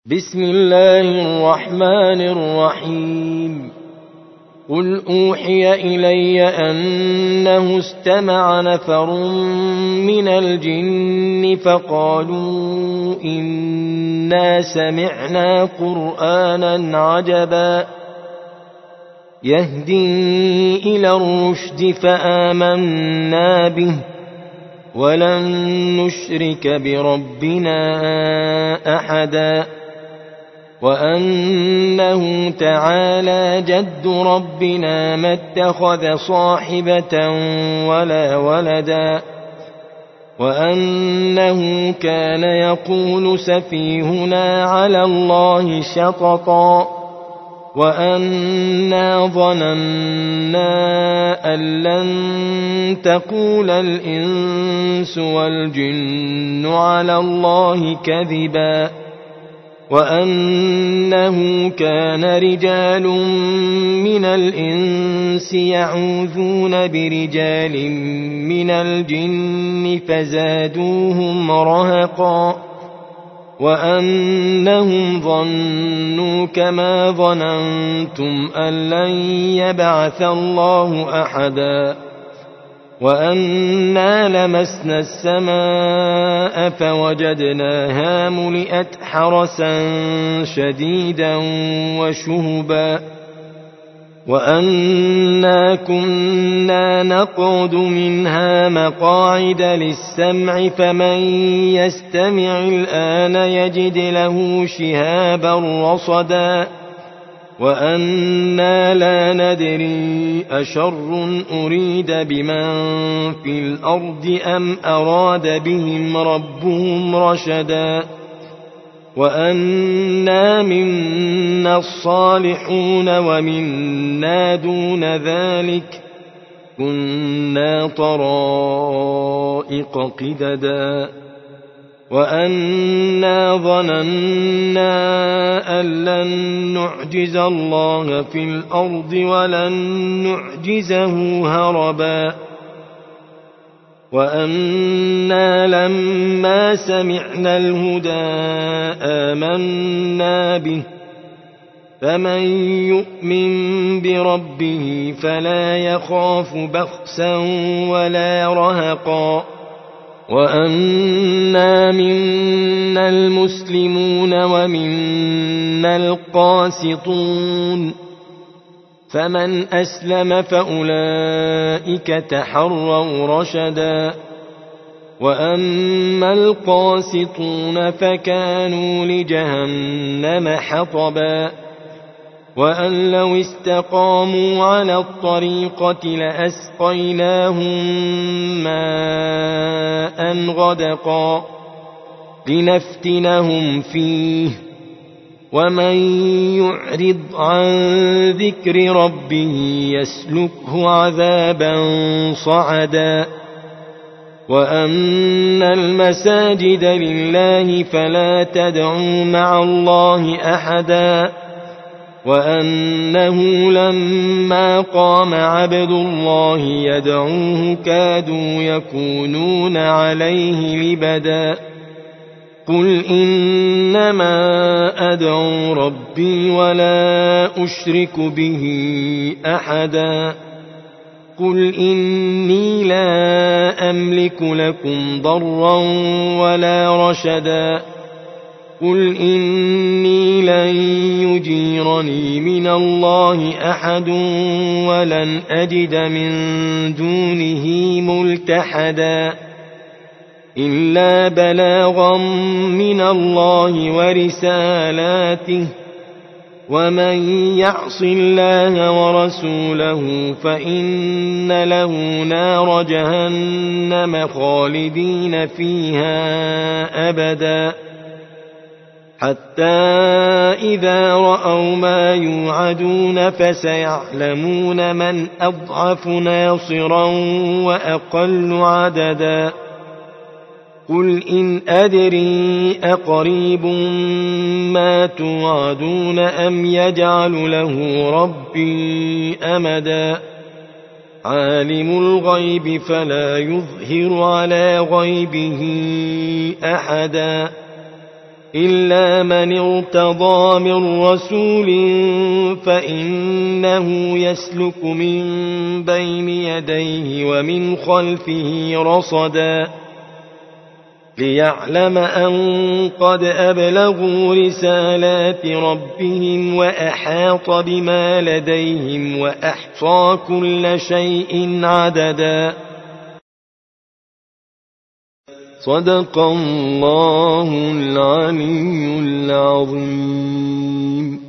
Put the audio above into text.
بسم الله الرحمن الرحيم. قل أوحي إلي أنه استمع نفر من الجن فقالوا إنا سمعنا قرآنا عجبا يهدي إلى الرشد فآمنا به ولن نشرك بربنا أحدا وأنه تعالى جد ربنا ما اتخذ صاحبة ولا ولدا وأنه كان يقول سفيهنا على الله شططا وأنا ظننا أن لن تقول الإنس والجن على الله كذبا وأنه كان رجال من الإنس يعوذون برجال من الجن فزادوهم رهقا وأنهم ظنوا كما ظننتم أن لن يبعث الله أحدا وأنا لمسنا السماء فوجدناها ملئت حرسا شديدا وشهبا وأنا كنا نقعد منها مقاعد للسمع فمن يستمع الآن يجد له شهابا رصدا وأنا لا ندري أشر أريد بمن في الأرض أم أراد بهم ربهم رشدا وأنا منا الصالحون ومنا دون ذلك كنا طرائق قددا وأنا ظننا أن لن نعجز الله في الأرض ولن نعجزه هربا وأنا لما سمعنا الهدى آمنا به فمن يؤمن بربه فلا يخاف بخسا ولا رهقا وأنا منا المسلمون ومنا القاسطون فمن أسلم فأولئك تحروا رشدا وأما القاسطون فكانوا لجهنم حطبا وأن لو استقاموا على الطريقة لأسقيناهم ماء غدقا لنفتنهم فيه ومن يعرض عن ذكر ربه يسلكه عذابا صعدا وأن المساجد لله فلا تدعوا مع الله أحدا وأنه لما قام عبد الله يدعوه كادوا يكونون عليه لبدا قل إنما أدعو ربي ولا أشرك به أحدا قل إني لا أملك لكم ضرا ولا رشدا قل إني لن يجيرني من الله أحد ولن أجد من دونه ملتحدا إلا بلاغا من الله ورسالاته ومن يعص الله ورسوله فإن له نار جهنم خالدين فيها أبدا حتى إذا رأوا ما يوعدون فسيعلمون من أضعف ناصرا وأقل عددا قل إن أدري أقريب ما توعدون أم يجعل له ربي أمدا عالم الغيب فلا يظهر على غيبه أحدا إلا من ارتضى من رسول فإنه يسلك من بين يديه ومن خلفه رصدا ليعلم أن قد أبلغوا رسالات ربهم وأحاط بما لديهم وأحصى كل شيء عددا. صدق الله العلي العظيم.